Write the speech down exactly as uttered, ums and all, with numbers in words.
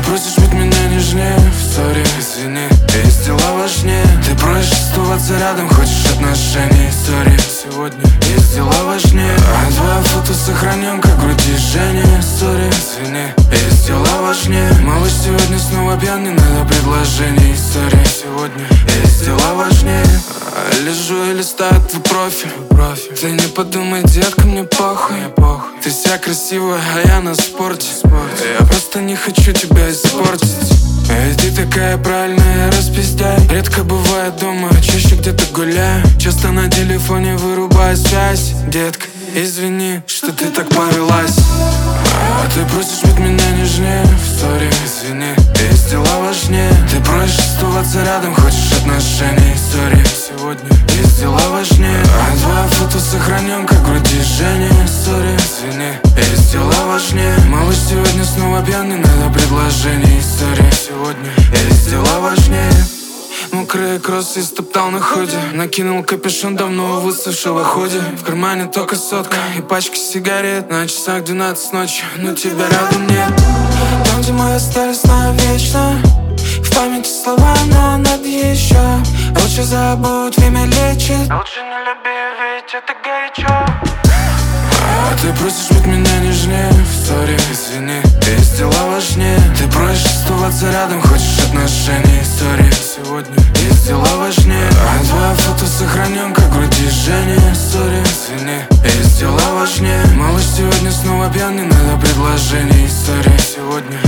просишь быть меня нежнее, сори, извини, есть дела важнее. Ты просишь оставаться рядом, хочешь отношений, сори, сегодня есть дела важнее. А твое фото сохраним, как груди жжение, сори, извини, есть дела важнее. Малыш сегодня снова пьян, не надо предложений, сори, сегодня есть дела важнее. Лежу и листаю твой профиль, профиль. Ты не подумай, детка, мне похуй, мне похуй. Ты вся красивая, а я на спорте, спорте. Я просто не хочу тебя испортить. Эй, ты такая правильная, распиздяй. Редко бывает дома, чаще где-то гуляю. Часто на телефоне вырубаю связь. Детка, извини, что ты так повелась. А ты просишь быть меня нежнее, сори, извини, есть дела важнее. Ты просишь оставаться рядом, хочешь отношений, сори, сегодня есть дела важнее. А твое фото сохраним, как груди жжение, сори, извини, есть дела важнее. Малыш сегодня снова пьян, не надо предложений, сори, сегодня есть дела важнее. Мокрые кроссы стоптал на ходе. Накинул капюшон давно высохшего ходе. В кармане только сотка и пачка сигарет. На часах двенадцать ночи, но тебя рядом нет. Там, где мы остались навечно, в памяти слова, но надо еще. Лучше забудь, время лечит. Лучше не люби, ведь это горячо. А ты просишь быть меня нежнее, сори, извини, есть дела важнее. Ты просишь оставаться рядом, хочешь отношений, сори, сегодня есть дела важнее. А твое фото сохраним, как груди жжение, сори, извини, есть дела важнее. Малыш сегодня снова пьян, не надо предложений, сори, сегодня